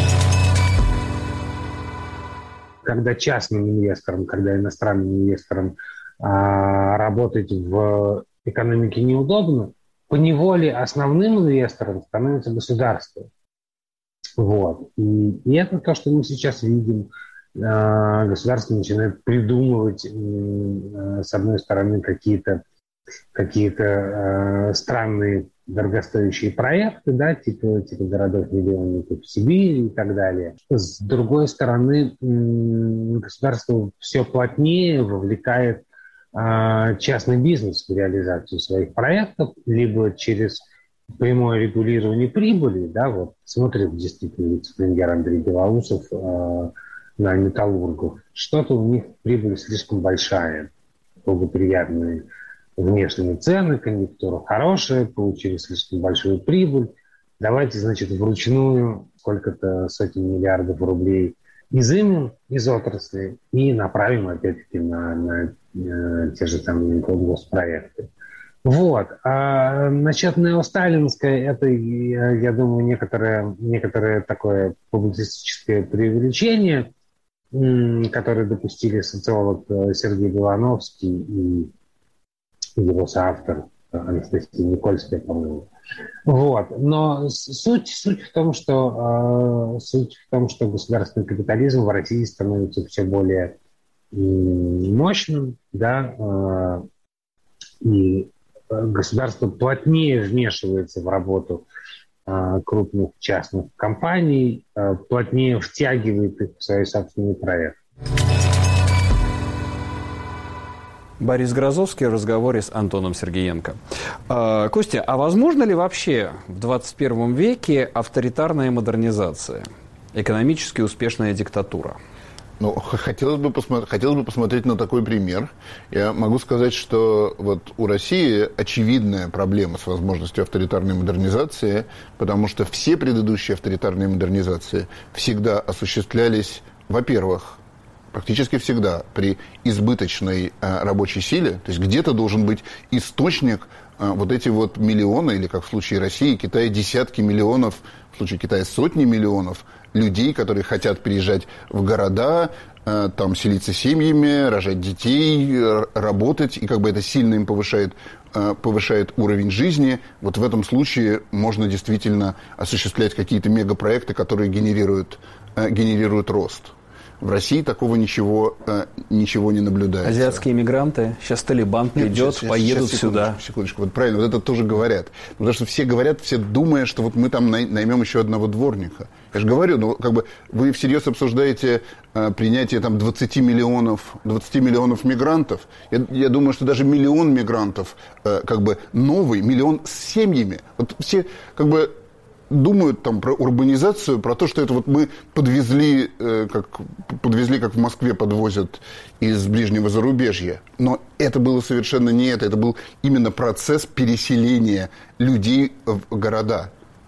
F: Когда частным инвесторам, когда иностранным инвесторам работать в экономике неудобно, поневоле основным инвестором становится государство. Вот. И, и это то, что мы сейчас видим. Государство начинает придумывать, с одной стороны, какие-то, какие-то странные дорогостоящие проекты, да, типа, типа городов-миллионников в Сибири и так далее. С другой стороны, государство все плотнее вовлекает частный бизнес в реализацию своих проектов, либо через прямое регулирование прибыли, да, вот смотрит действительно вице-премьер Андрей Белоусов э, на металлургов, что-то у них прибыль слишком большая, благоприятные внешние цены, конъюнктура хорошая, получили слишком большую прибыль, давайте, значит, вручную сколько-то сотен миллиардов рублей изымем из отрасли и направим, опять-таки, на, на э, те же самые госпроекты. Вот. А насчет неосталинской, это, я, я думаю, некоторое, некоторое такое публицистическое преувеличение, м, которое допустили социолог Сергей Белановский и его соавтор Анастасия Никольская, по-моему. Вот. Но суть, суть, в том, что, э, суть в том, что государственный капитализм в России становится все более э, мощным, да, э, и государство плотнее вмешивается в работу э, крупных частных компаний, э, плотнее втягивает их в свои собственные проекты.
A: Борис Грозовский в разговоре с Антоном Сергеенко. А, Костя, а возможно ли вообще в двадцать первом веке авторитарная модернизация, экономически успешная диктатура?
C: Ну, хотелось бы, посмотри, хотелось бы посмотреть на такой пример. Я могу сказать, что вот у России очевидная проблема с возможностью авторитарной модернизации, потому что все предыдущие авторитарные модернизации всегда осуществлялись, во-первых, практически всегда при избыточной а, рабочей силе, то есть где-то должен быть источник а, вот эти вот миллионы, или как в случае России, Китая десятки миллионов, в случае Китая сотни миллионов людей, которые хотят переезжать в города, а, там селиться семьями, рожать детей, работать, и как бы это сильно им повышает, а, повышает уровень жизни. Вот в этом случае можно действительно осуществлять какие-то мегапроекты, которые генерируют, а, генерируют рост. В России такого ничего, э, ничего не наблюдается.
A: Азиатские мигранты, сейчас Талибан придет, сейчас, поедут
C: сейчас,
A: сюда.
C: Секундочку, секундочку, вот правильно, вот это тоже говорят. Потому что все говорят, все думая, что вот мы там наймем еще одного дворника. Я же говорю, ну как бы вы всерьез обсуждаете э, принятие там двадцать миллионов, двадцать миллионов мигрантов. Я, я думаю, что даже миллион мигрантов, э, как бы новый, миллион с семьями. Вот все как бы думают там про урбанизацию, про то, что это вот мы подвезли, э, как, подвезли, как в Москве подвозят из ближнего зарубежья. Но это было совершенно не это. Это был именно процесс переселения людей в города.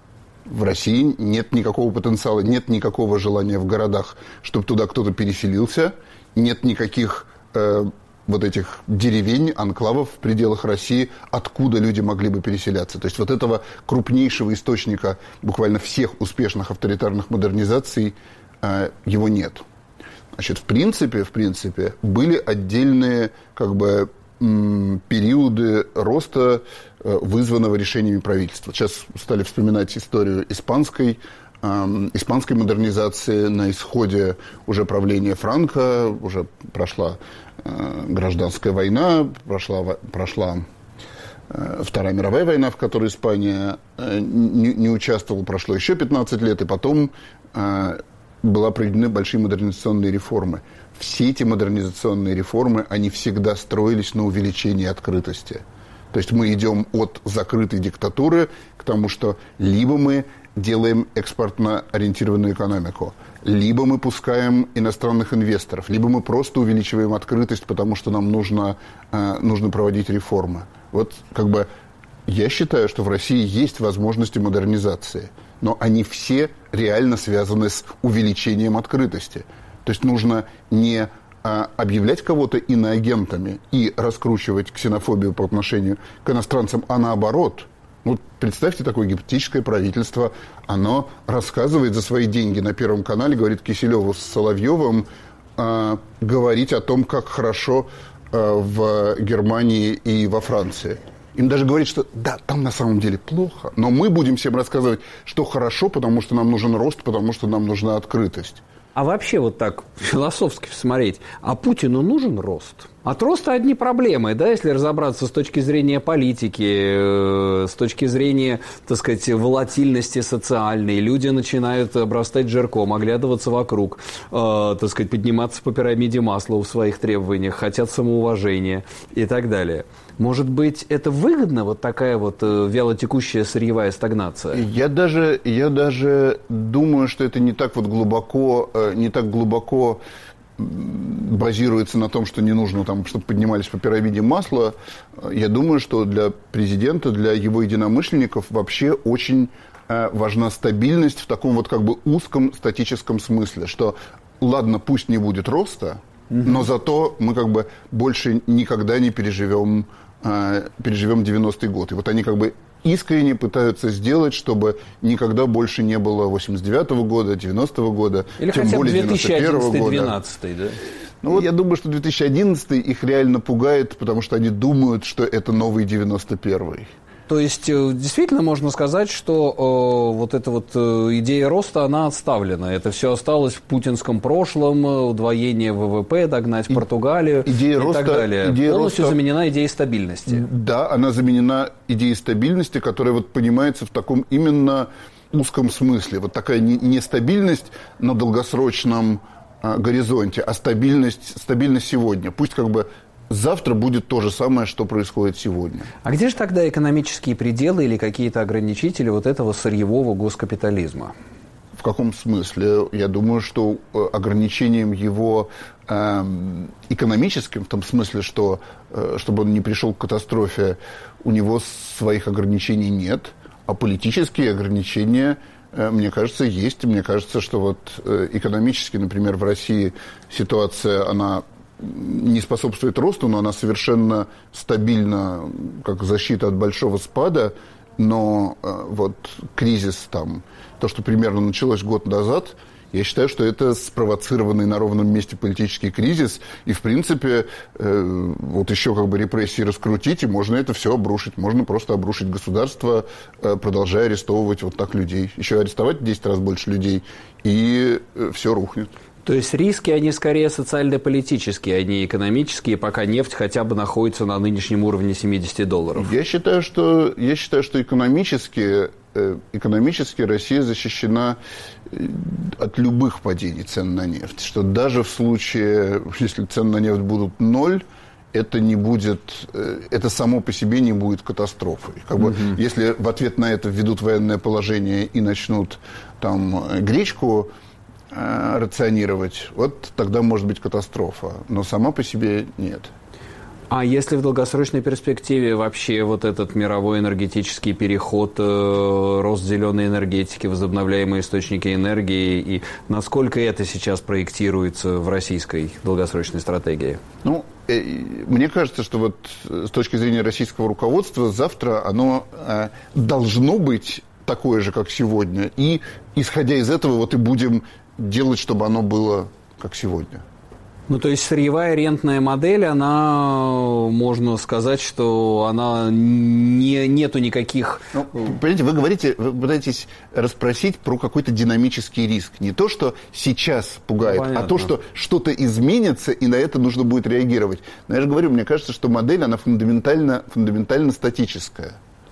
C: В России нет никакого потенциала, нет никакого желания в городах, чтобы туда кто-то переселился. Нет никаких э, вот этих деревень, анклавов в пределах России, откуда люди могли бы переселяться. То есть вот этого крупнейшего источника буквально всех успешных авторитарных модернизаций э, его нет. Значит, в принципе, в принципе, были отдельные как бы м, периоды роста, э, вызванного решениями правительства. Сейчас стали вспоминать историю испанской, э, испанской модернизации на исходе уже правления Франко, уже прошла гражданская война, прошла, прошла Вторая мировая война, в которой Испания не, не участвовала, прошло еще пятнадцать лет, и потом была проведены большие модернизационные реформы. Все эти модернизационные реформы, они всегда строились на увеличении открытости. То есть мы идем от закрытой диктатуры к тому, что либо мы делаем экспортно ориентированную экономику, либо мы пускаем иностранных инвесторов, либо мы просто увеличиваем открытость, потому что нам нужно, э, нужно проводить реформы. Вот как бы я считаю, что в России есть возможности модернизации, но они все реально связаны с увеличением открытости. То есть нужно не а, объявлять кого-то иноагентами и раскручивать ксенофобию по отношению к иностранцам, а наоборот. Ну, представьте, такое гипотетическое правительство, оно рассказывает за свои деньги на Первом канале, говорит Киселеву с Соловьевым, э, говорить о том, как хорошо э, в Германии и во Франции. Им даже говорит, что да, там на самом деле плохо, но мы будем всем рассказывать, что хорошо, потому что нам нужен рост, потому что нам нужна открытость.
A: А вообще вот так философски посмотреть, а Путину нужен рост? От роста одни проблемы, да, если разобраться с точки зрения политики, э, с точки зрения, так сказать, волатильности социальной. Люди начинают обрастать жирком, оглядываться вокруг, э, так сказать, подниматься по пирамиде Маслоу в своих требованиях, хотят самоуважения и так далее. Может быть, это выгодно, вот такая вот э, вялотекущая сырьевая стагнация?
C: Я даже, я даже думаю, что это не так вот глубоко, э, не так глубоко базируется на том, что не нужно, там, чтобы поднимались по пирамиде масла. Я думаю, что для президента, для его единомышленников вообще очень э, важна стабильность в таком вот как бы узком статическом смысле, что ладно, пусть не будет роста, угу. но зато мы как бы больше никогда не переживем, э, переживем девяностый год. И вот они как бы искренне пытаются сделать, чтобы никогда больше не было восемьдесят девятого года, девяностого года,
A: или
C: тем
A: хотя бы
C: более
A: две тысячи одиннадцатый - двенадцатый, да?
C: Ну, вот я думаю, что две тысячи одиннадцатый их реально пугает, потому что они думают, что это новый девяносто первый.
A: То есть, действительно можно сказать, что э, вот эта вот э, идея роста, она отставлена. Это все осталось в путинском прошлом, удвоение ВВП, догнать Португалию идея и роста, так далее. Идея полностью роста, заменена идеей стабильности.
C: Да, она заменена идеей стабильности, которая вот понимается в таком именно узком смысле. Вот такая не, не стабильность на долгосрочном а, горизонте, а стабильность, стабильность сегодня. Пусть как бы завтра будет то же самое, что происходит сегодня.
A: А где же тогда экономические пределы или какие-то ограничители вот этого сырьевого госкапитализма?
C: В каком смысле? Я думаю, что ограничением его э, экономическим, в том смысле, что э, чтобы он не пришел к катастрофе, у него своих ограничений нет, а политические ограничения, э, мне кажется, есть. Мне кажется, что вот э, экономически, например, в России ситуация, она не способствует росту, но она совершенно стабильна, как защита от большого спада. Но э, вот кризис там, то, что примерно началось год назад, я считаю, что это спровоцированный на ровном месте политический кризис. И, в принципе, э, вот еще как бы репрессии раскрутить, и можно это все обрушить. Можно просто обрушить государство, э, продолжая арестовывать вот так людей. Еще арестовать в десять раз больше людей, и э, все рухнет.
A: То есть риски, они скорее социально-политические, а не экономические, пока нефть хотя бы находится на нынешнем уровне семьдесят долларов.
C: Я считаю, что, я считаю, что экономически, экономически Россия защищена от любых падений цен на нефть. Что даже в случае, если цены на нефть будут ноль, это не будет, это само по себе не будет катастрофой. Как бы, mm-hmm. Если в ответ на это введут военное положение и начнут там гречку рационировать, вот тогда может быть катастрофа. Но сама по себе нет.
A: А если в долгосрочной перспективе вообще вот этот мировой энергетический переход, э, рост зеленой энергетики, возобновляемые источники энергии, и насколько это сейчас проектируется в российской долгосрочной стратегии?
C: Ну, э, мне кажется, что вот с точки зрения российского руководства завтра оно э, должно быть такое же, как сегодня. И, исходя из этого, вот и будем делать, чтобы оно было как сегодня.
A: Ну, то есть сырьевая рентная модель, она, можно сказать, что она не, нету никаких...
C: Ну, понимаете, вы говорите, вы пытаетесь расспросить про какой-то динамический риск. Не то, что сейчас пугает, ну, а то, что что-то изменится, и на это нужно будет реагировать. Но я же говорю, мне кажется, что модель, она фундаментально, фундаментально статическая.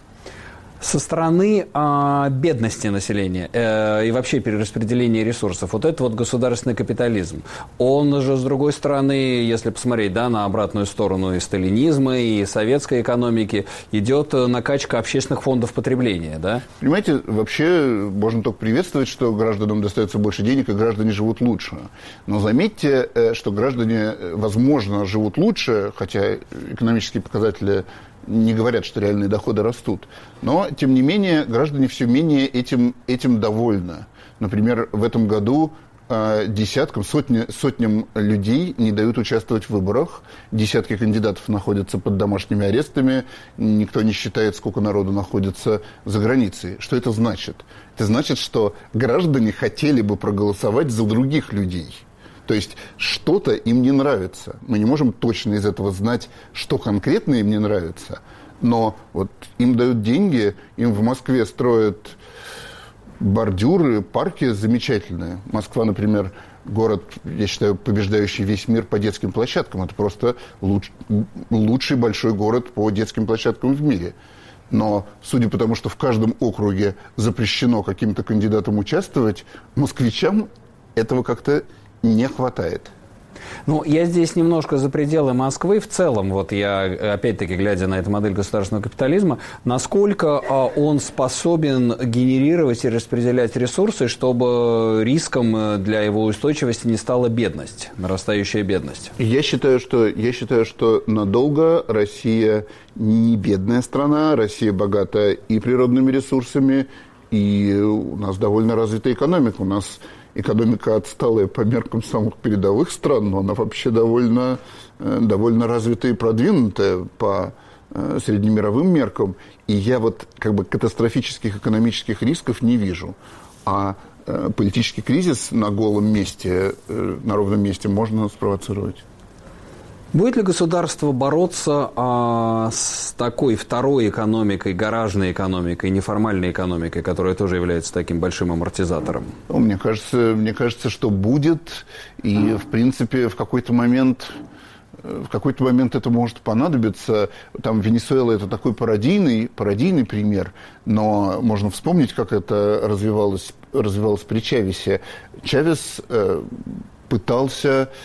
A: Со стороны э, бедности населения э, и вообще перераспределения ресурсов, вот это вот государственный капитализм, он же, с другой стороны, если посмотреть, да, на обратную сторону и сталинизма, и советской экономики, идет накачка общественных фондов потребления, да?
C: Понимаете, вообще можно только приветствовать, что гражданам достается больше денег, и граждане живут лучше. Но заметьте, что граждане, возможно, живут лучше, хотя экономические показатели не говорят, что реальные доходы растут. Но, тем не менее, граждане все менее этим, этим довольны. Например, в этом году э, десяткам, сотни, сотням людей не дают участвовать в выборах. Десятки кандидатов находятся под домашними арестами. Никто не считает, сколько народу находится за границей. Что это значит? Это значит, что граждане хотели бы проголосовать за других людей. То есть что-то им не нравится. Мы не можем точно из этого знать, что конкретно им не нравится. Но вот им дают деньги, им в Москве строят бордюры, парки замечательные. Москва, например, город, я считаю, побеждающий весь мир по детским площадкам. Это просто луч, лучший большой город по детским площадкам в мире. Но судя по тому, что в каждом округе запрещено каким-то кандидатам участвовать, москвичам этого как-то не хватает.
A: Ну, я здесь немножко за пределы Москвы. В целом, вот я, опять-таки, глядя на эту модель государственного капитализма, насколько он способен генерировать и распределять ресурсы, чтобы риском для его устойчивости не стала бедность, нарастающая бедность? Я
C: считаю, что, я считаю, что надолго Россия не бедная страна, Россия богата и природными ресурсами, и у нас довольно развитая экономика. У нас экономика отсталая по меркам самых передовых стран, но она вообще довольно, довольно развитая и продвинутая по среднемировым меркам. И я вот как бы катастрофических экономических рисков не вижу. А политический кризис на голом месте, на ровном месте можно спровоцировать.
A: Будет ли государство бороться а, с такой второй экономикой, гаражной экономикой, неформальной экономикой, которая тоже является таким большим амортизатором?
C: Ну, мне кажется, мне кажется, что будет. И, в принципе, в какой-то момент, в какой-то момент это может понадобиться. Там Венесуэла – это такой пародийный, пародийный пример. Но можно вспомнить, как это развивалось, развивалось при Чавесе. Чавес э, пытался...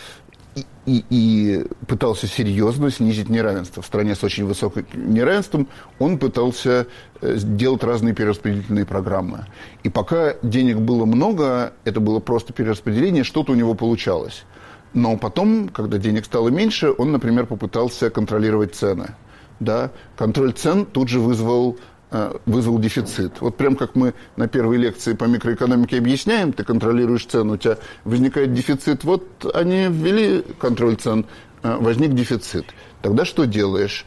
C: и, и, и пытался серьезно снизить неравенство. В стране с очень высоким неравенством он пытался делать разные перераспределительные программы. И пока денег было много, это было просто перераспределение, что-то у него получалось. Но потом, когда денег стало меньше, он, например, попытался контролировать цены. Да? Контроль цен тут же вызвал, вызвал дефицит. Вот прям как мы на первой лекции по микроэкономике объясняем, ты контролируешь цену, у тебя возникает дефицит. Вот они ввели контроль цен, возник дефицит. Тогда что делаешь?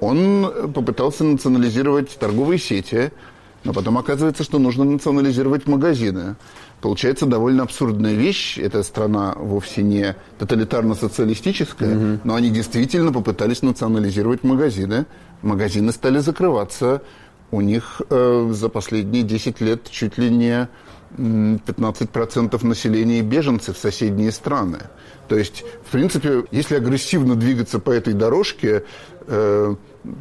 C: Он попытался национализировать торговые сети, но потом оказывается, что нужно национализировать магазины. Получается довольно абсурдная вещь. Эта страна вовсе не тоталитарно-социалистическая, угу. но они действительно попытались национализировать магазины. Магазины стали закрываться. У них э, за последние десять лет чуть ли не пятнадцать процентов населения беженцы в соседние страны. То есть, в принципе, если агрессивно двигаться по этой дорожке, э,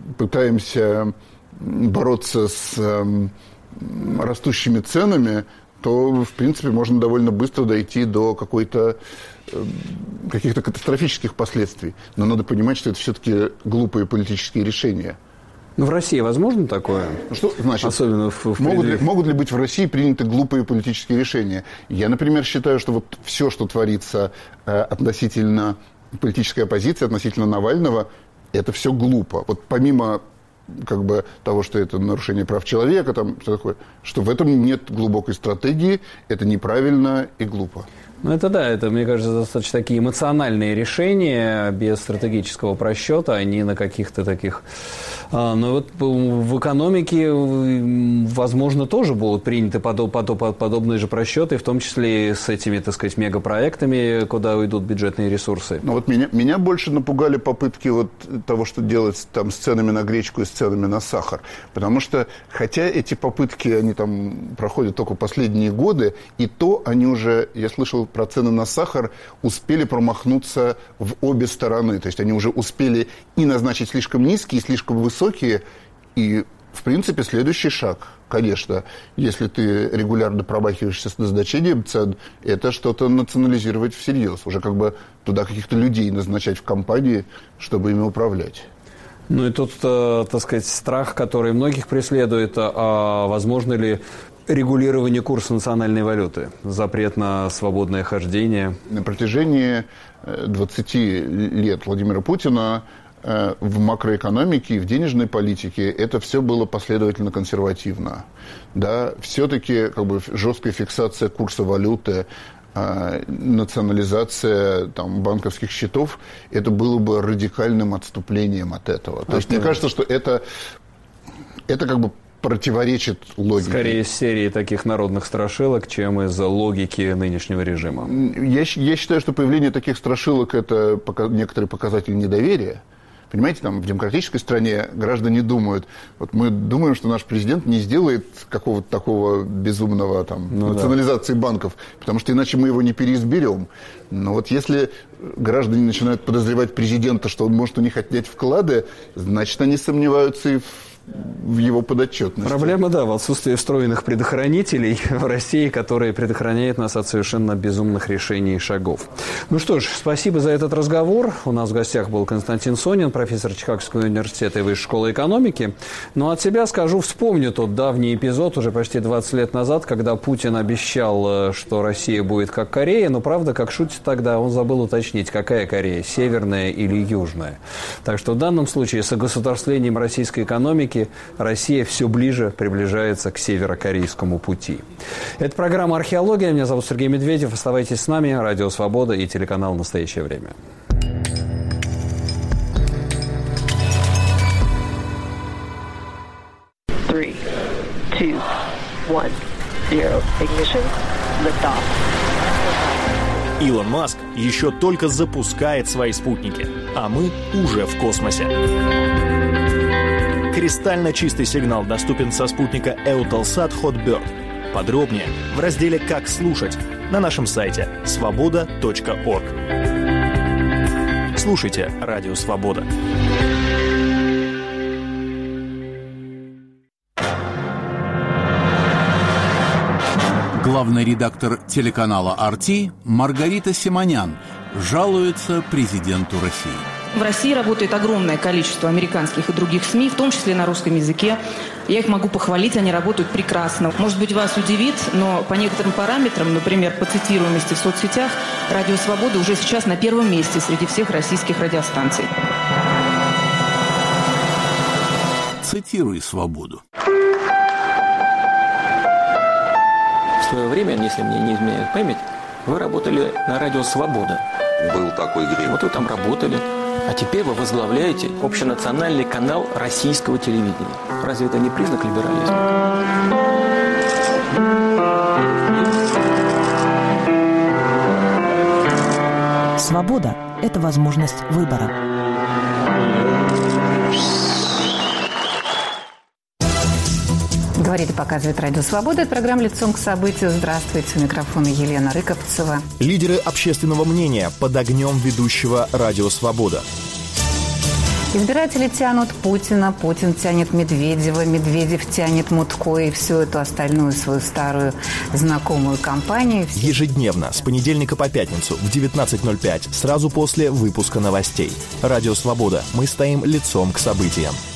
C: пытаемся бороться с э, растущими ценами, то, в принципе, можно довольно быстро дойти до какой-то, э, каких-то катастрофических последствий. Но надо понимать, что это все-таки глупые политические решения.
A: Ну, в России возможно такое?
C: Что значит?
A: Особенно в, в
C: могут, ли, могут ли быть в России приняты глупые политические решения? Я, например, считаю, что вот все, что творится э, относительно политической оппозиции, относительно Навального, это все глупо. Вот помимо как бы того, что это нарушение прав человека, там, что такое, что в этом нет глубокой стратегии, это неправильно и глупо.
A: Ну, это да, это, мне кажется, достаточно такие эмоциональные решения, без стратегического просчета, они на каких-то таких... А, но вот в экономике, возможно, тоже будут приняты подоб, подоб, подобные же просчеты, в том числе и с этими, так сказать, мегапроектами, куда уйдут бюджетные ресурсы.
C: Ну, вот меня, меня больше напугали попытки вот того, что делать там с ценами на гречку и с ценами на сахар. Потому что, хотя эти попытки, они там проходят только последние годы, и то они уже, я слышал, про цены на сахар успели промахнуться в обе стороны. То есть они уже успели и назначить слишком низкие, и слишком высокие. И, в принципе, следующий шаг, конечно, если ты регулярно промахиваешься с назначением цен, это что-то национализировать всерьез. Уже как бы туда каких-то людей назначать в компании, чтобы ими управлять.
A: Ну и тут, так сказать, страх, который многих преследует, а возможно ли регулирование курса национальной валюты, запрет на свободное хождение?
C: На протяжении двадцати лет Владимира Путина в макроэкономике и в денежной политике это все было последовательно консервативно. Да, все-таки как бы жесткая фиксация курса валюты, национализация там, банковских счетов, это было бы радикальным отступлением от этого. То а есть мне кажется, что это, это как бы противоречит логике.
A: Скорее из серии таких народных страшилок, чем из логики нынешнего режима.
C: Я, я считаю, что появление таких страшилок – это пока, некоторый показатель недоверия. Понимаете, там в демократической стране граждане думают, вот мы думаем, что наш президент не сделает какого-то такого безумного там, ну, национализации да. банков, потому что иначе мы его не переизберем. Но вот если граждане начинают подозревать президента, что он может у них отнять вклады, значит, они сомневаются и в в его подотчетности.
A: Проблема, да, в отсутствии встроенных предохранителей в России, которые предохраняют нас от совершенно безумных решений и шагов. Ну что ж, спасибо за этот разговор. У нас в гостях был Константин Сонин, профессор Чикагского университета и Высшей школы экономики. Но от себя скажу, вспомню тот давний эпизод уже почти двадцать лет назад, когда Путин обещал, что Россия будет как Корея, но, правда, как шутит тогда, он забыл уточнить, какая Корея, северная или южная. Так что в данном случае с огосударствлением российской экономики Россия все ближе приближается к северокорейскому пути. Это программа «Археология». Меня зовут Сергей Медведев. Оставайтесь с нами. Радио «Свобода» и телеканал «Настоящее время».
G: Three, two, one, zero. Ignition. Liftoff.
H: Илон Маск еще только запускает свои спутники, а мы уже в космосе. Кристально чистый сигнал доступен со спутника Eutelsat Hotbird. Подробнее в разделе «Как слушать» на нашем сайте свобода точка орг. Слушайте Радио Свобода.
I: Главный редактор телеканала ар ти Маргарита Симонян жалуется президенту России.
J: В России работает огромное количество американских и других СМИ, в том числе на русском языке. Я их могу похвалить, они работают прекрасно. Может быть, вас удивит, но по некоторым параметрам, например, по цитируемости в соцсетях, «Радио Свобода» уже сейчас на первом месте среди всех российских радиостанций.
I: Цитируй «Свободу».
K: В свое время, если мне не изменяет память, вы работали на радио «Свобода».
L: Был такой грех.
K: Вот вы там работали. А теперь вы возглавляете общенациональный канал российского телевидения. Разве это не признак либерализма?
M: Свобода – это возможность выбора.
N: Говорит и показывает Радио Свобода. Это программа «Лицом к событию». Здравствуйте. У микрофона Елена Рыковцева.
H: Лидеры общественного мнения под огнем ведущего Радио Свобода.
N: Избиратели тянут Путина, Путин тянет Медведева, Медведев тянет Мутко и всю эту остальную свою старую знакомую компанию.
H: Ежедневно, с понедельника по пятницу в девятнадцать ноль пять, сразу после выпуска новостей. Радио Свобода. Мы стоим лицом к событиям.